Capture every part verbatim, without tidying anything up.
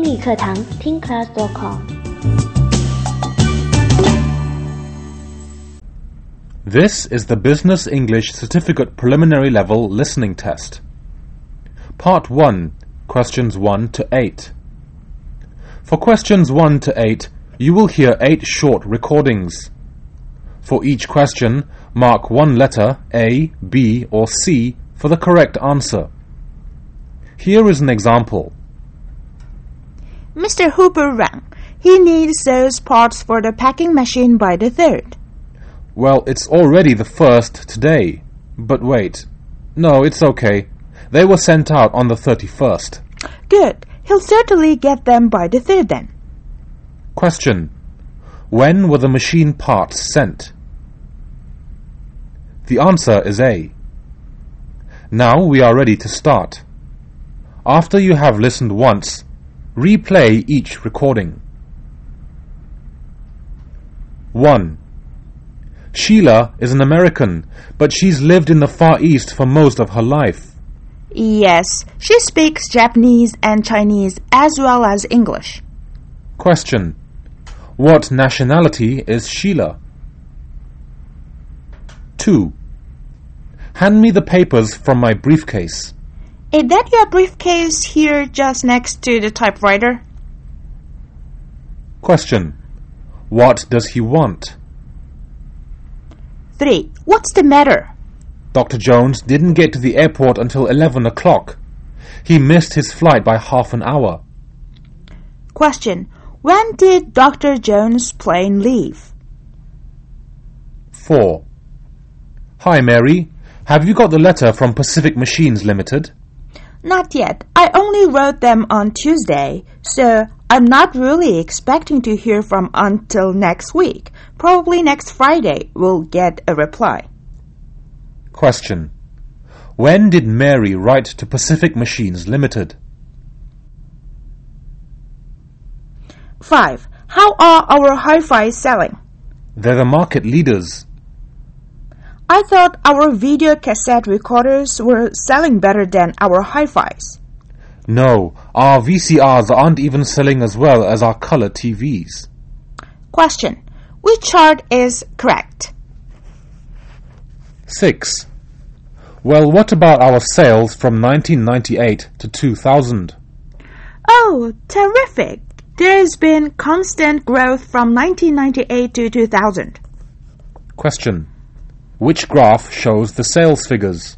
英语课堂听 class dot com。 This is the Business English Certificate Preliminary Level Listening Test. Part one, Questions one to eight. For questions one to eight, you will hear eight short recordings. For each question, mark one letter, A, B, or C, for the correct answer. Here is an example. Mister Hooper rang. He needs those parts for the packing machine by the third. Well, it's already the first today. But wait. No, it's okay. They were sent out on the thirty-first. Good. He'll certainly get them by the third then. Question. When were the machine parts sent? The answer is A. Now we are ready to start. After you have listened once, replay each recording. one. Sheila is an American, but she's lived in the Far East for most of her life. Yes, she speaks Japanese and Chinese as well as English. Question. What nationality is Sheila? two. Hand me the papers from my briefcase. Is that your briefcase here just next to the typewriter? Question. What does he want? three. What's the matter? Doctor Jones didn't get to the airport until eleven o'clock. He missed his flight by half an hour. Question. When did Doctor Jones' plane leave? four. Hi, Mary. Have you got the letter from Pacific Machines Limited? Not yet. I only wrote them on Tuesday, so I'm not really expecting to hear from until next week. Probably next Friday we'll get a reply. Question. When did Mary write to Pacific Machines Limited? five. How are our hi-fi selling? They're the market leaders. I thought our video cassette recorders were selling better than our hi-fis. No, our V C Rs aren't even selling as well as our color T Vs. Question. Which chart is correct? six. Well, what about our sales from nineteen ninety-eight to two thousand? Oh, terrific! There's been constant growth from nineteen ninety-eight to two thousand. Question. Which graph shows the sales figures?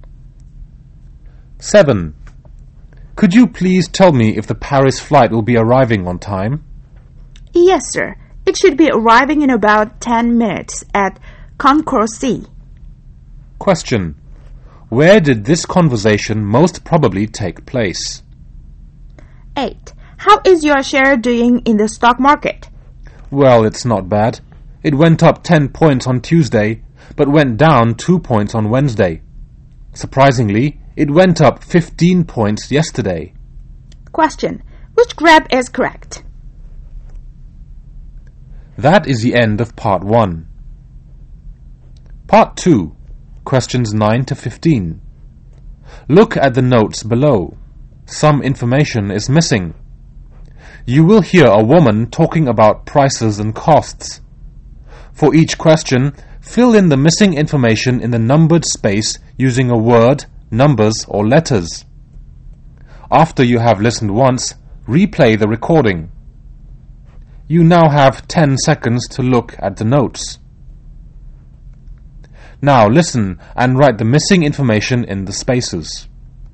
seven. Could you please tell me if the Paris flight will be arriving on time? Yes, sir. It should be arriving in about ten minutes at Concourse C. Question. Where did this conversation most probably take place? eight. How is your share doing in the stock market? Well, it's not bad. It went up ten points on Tuesday, but went down two points on Wednesday. Surprisingly, it went up fifteen points yesterday. Question. Which graph is correct? That is the end of part one. Part two, questions nine to fifteen. Look at the notes below. Some information is missing. You will hear a woman talking about prices and costs. For each question, fill in the missing information in the numbered space using a word, numbers, or letters. After you have listened once, replay the recording. You now have ten seconds to look at the notes. Now listen and write the missing information in the spaces.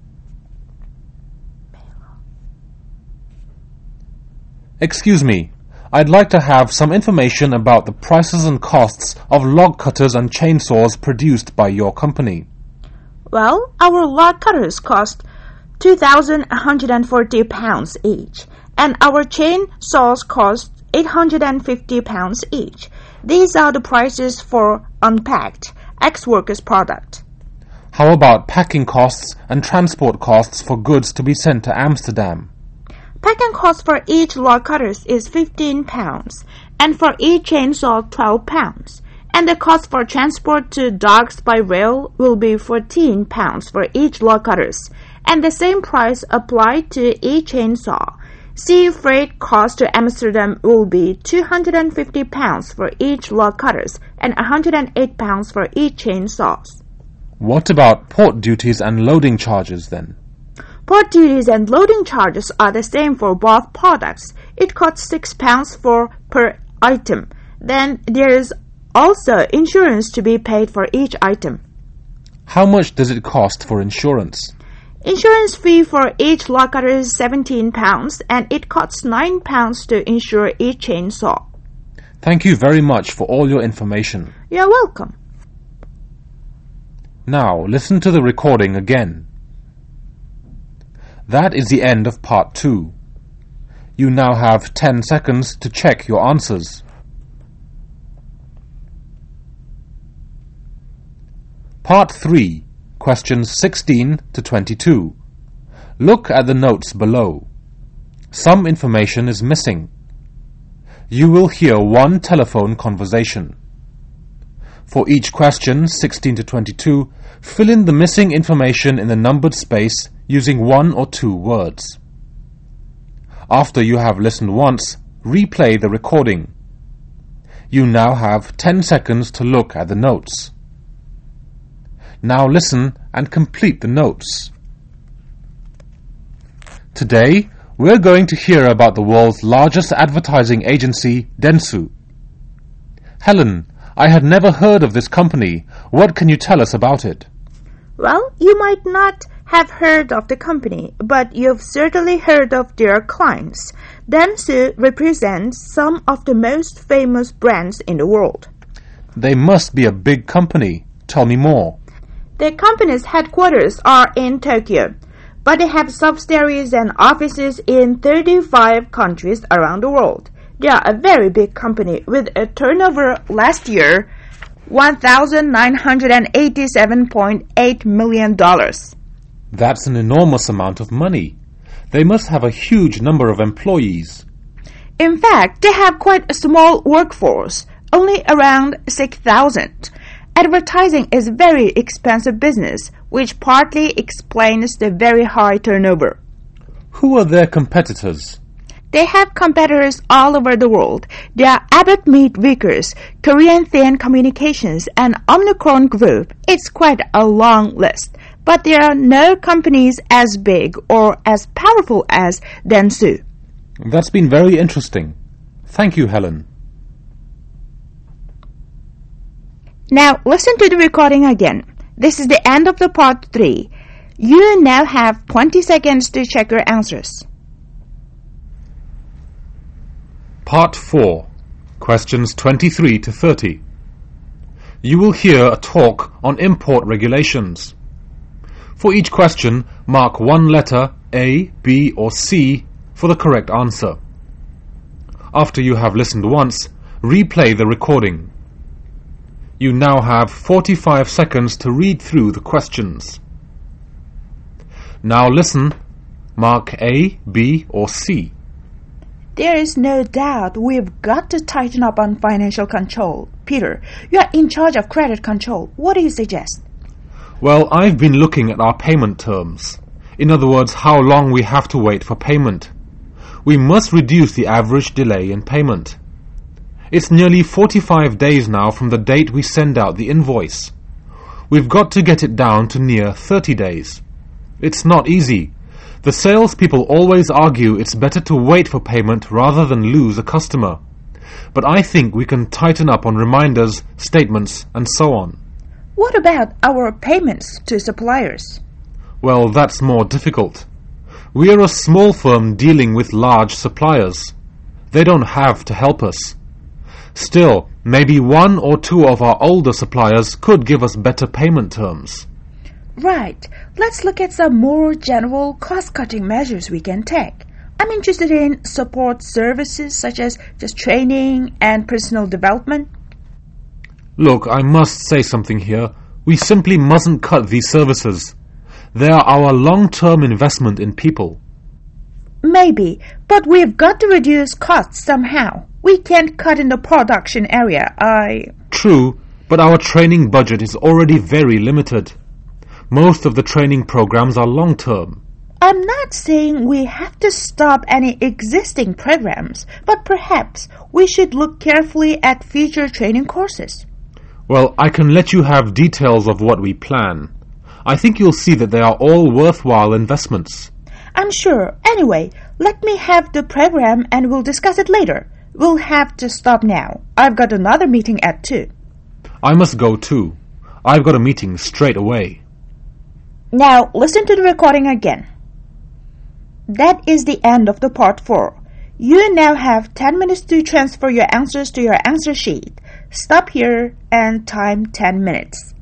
Excuse me, I'd like to have some information about the prices and costs of log cutters and chainsaws produced by your company. Well, our log cutters cost two thousand one hundred forty pounds each, and our chainsaws cost eight hundred fifty pounds each. These are the prices for unpacked ex-workers product. How about packing costs and transport costs for goods to be sent to Amsterdam? Packing cost for each log cutters is fifteen pounds, and for each chainsaw twelve pounds. And the cost for transport to docks by rail will be fourteen pounds for each log cutters, and the same price applied to each chainsaw. Sea freight cost to Amsterdam will be two hundred fifty pounds for each log cutters and one hundred eight pounds for each chainsaws. What about port duties and loading charges then? Port duties and loading charges are the same for both products. It costs six pounds for per item. Then there is also insurance to be paid for each item. How much does it cost for insurance? Insurance fee for each log cutter is seventeen pounds and it costs nine pounds to insure each chainsaw. Thank you very much for all your information. You're welcome. Now listen to the recording again. That is the end of part two. You now have ten seconds to check your answers. Part three, questions sixteen to twenty-two. Look at the notes below. Some information is missing. You will hear one telephone conversation. For each question, sixteen to twenty-two, fill in the missing information in the numbered space using one or two words. After you have listened once, replay the recording. You now have ten seconds to look at the notes. Now listen and complete the notes. Today, we're going to hear about the world's largest advertising agency, Dentsu. Helen, I had never heard of this company. What can you tell us about it? Well, you might not have heard of the company, but you've certainly heard of their clients. Dentsu represents some of the most famous brands in the world. They must be a big company. Tell me more. The company's headquarters are in Tokyo, but they have subsidiaries and offices in thirty-five countries around the world. They are a very big company with a turnover last year one thousand nine hundred eighty-seven point eight million dollars. That's an enormous amount of money. They must have a huge number of employees. In fact, they have quite a small workforce, only around six thousand. Advertising is a very expensive business, which partly explains the very high turnover. Who are their competitors? They have competitors all over the world. They are Abbott Meat Vickers, Korean Thin Communications, and Omnicron Group. It's quite a long list, but there are no companies as big or as powerful as Dentsu. That's been very interesting. Thank you, Helen. Now listen to the recording again. This is the end of the part three. You now have twenty seconds to check your answers. Part four, questions twenty-three to thirty. You will hear a talk on import regulations. For each question, mark one letter, A, B, or C, for the correct answer. After you have listened once, replay the recording. You now have forty-five seconds to read through the questions. Now listen, mark A, B, or C. There is no doubt we've got to tighten up on financial control. Peter, you are in charge of credit control. What do you suggest? Well, I've been looking at our payment terms. In other words, how long we have to wait for payment. We must reduce the average delay in payment. It's nearly forty-five days now from the date we send out the invoice. We've got to get it down to near thirty days. It's not easy. The salespeople always argue it's better to wait for payment rather than lose a customer. But I think we can tighten up on reminders, statements, and so on. What about our payments to suppliers? Well, that's more difficult. We are a small firm dealing with large suppliers. They don't have to help us. Still, maybe one or two of our older suppliers could give us better payment terms. Right. Let's look at some more general cost-cutting measures we can take. I'm interested in support services such as just training and personal development. Look, I must say something here. We simply mustn't cut these services. They are our long-term investment in people. Maybe, but we've got to reduce costs somehow. We can't cut in the production area. I... True, but our training budget is already very limited. Most of the training programs are long-term. I'm not saying we have to stop any existing programs, but perhaps we should look carefully at future training courses. Well, I can let you have details of what we plan. I think you'll see that they are all worthwhile investments. I'm sure. Anyway, let me have the program and we'll discuss it later. We'll have to stop now. I've got another meeting at two. I must go too. I've got a meeting straight away. Now, listen to the recording again. That is the end of the part four. You now have ten minutes to transfer your answers to your answer sheet. Stop here and time ten minutes.